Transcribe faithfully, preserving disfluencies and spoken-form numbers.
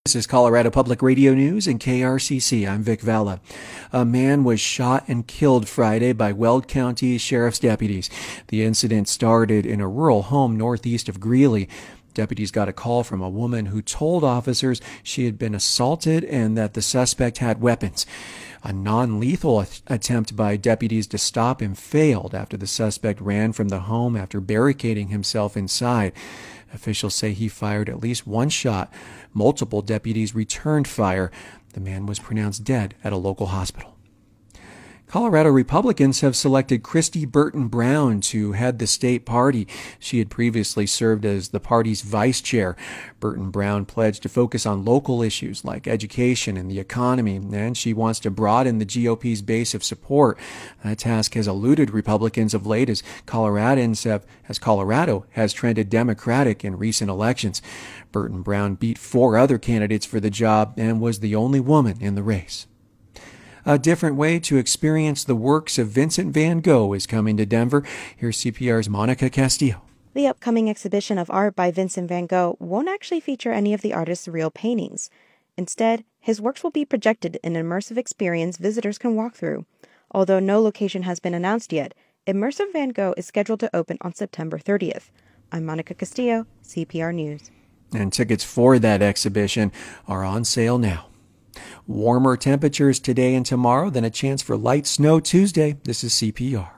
This is Colorado Public Radio News and K R C C. I'm Vic Valla. A man was shot and killed Friday by Weld County Sheriff's deputies. The incident started in a rural home northeast of Greeley. Deputies got a call from a woman who told officers she had been assaulted and that the suspect had weapons. A non-lethal attempt by deputies to stop him failed after the suspect ran from the home after barricading himself inside. Officials say he fired at least one shot. Multiple deputies returned fire. The man was pronounced dead at a local hospital. Colorado Republicans have selected Kristi Burton Brown to head the state party. She had previously served as the party's vice chair. Burton Brown pledged to focus on local issues like education and the economy, and she wants to broaden the G O P's base of support. That task has eluded Republicans of late as Coloradans have, as Colorado has trended Democratic in recent elections. Burton Brown beat four other candidates for the job and was the only woman in the race. A different way to experience the works of Vincent van Gogh is coming to Denver. Here's C P R's Monica Castillo. The upcoming exhibition of art by Vincent van Gogh won't actually feature any of the artist's real paintings. Instead, his works will be projected in an immersive experience visitors can walk through. Although no location has been announced yet, Immersive Van Gogh is scheduled to open on September thirtieth. I'm Monica Castillo, C P R News. And tickets for that exhibition are on sale now. Warmer temperatures today and tomorrow, then a chance for light snow Tuesday. This is C P R.